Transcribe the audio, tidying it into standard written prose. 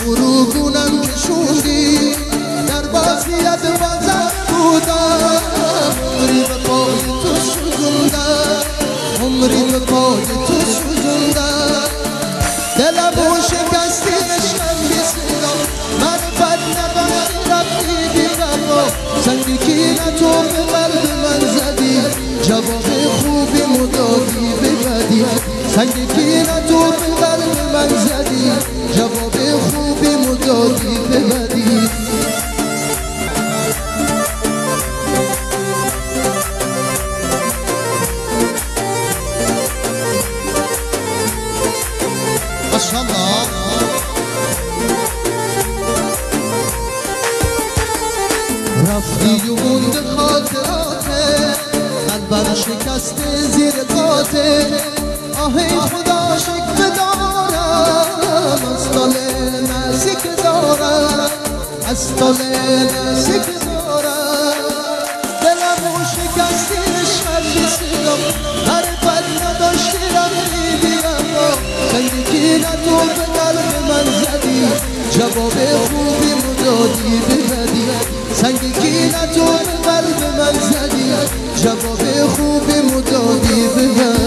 فروگونم کشوندی در بازیت بازم بودم عمری به پای تو سوزوندم عمری به پای تو سوزوندم دلمو شکستی عشقم بی‌صدا من بد نداشتی رفتی بی وفا سنگ کینه تو به قلب من زدی جواب خوبی مدادی به بدی سنگ کینه تو به قلب من زدی جواب خوبی مدادی به بدی ماشاءالله رفتی و مونده خاطراته قلبم شکسته زیر قاطه آهی خدا شکوه دارم از طال نزدیک دارم از طال نزدیک دارم دلمو شکستی عشقم بی‌صدا هر بد نداشتی رفتی بی وفا سنگ کینه تو به قلب من زدی جواب خوبی مدادی به بدی سنگ کینه تو به قلب من زدی جواب خوبی مدادی به بدی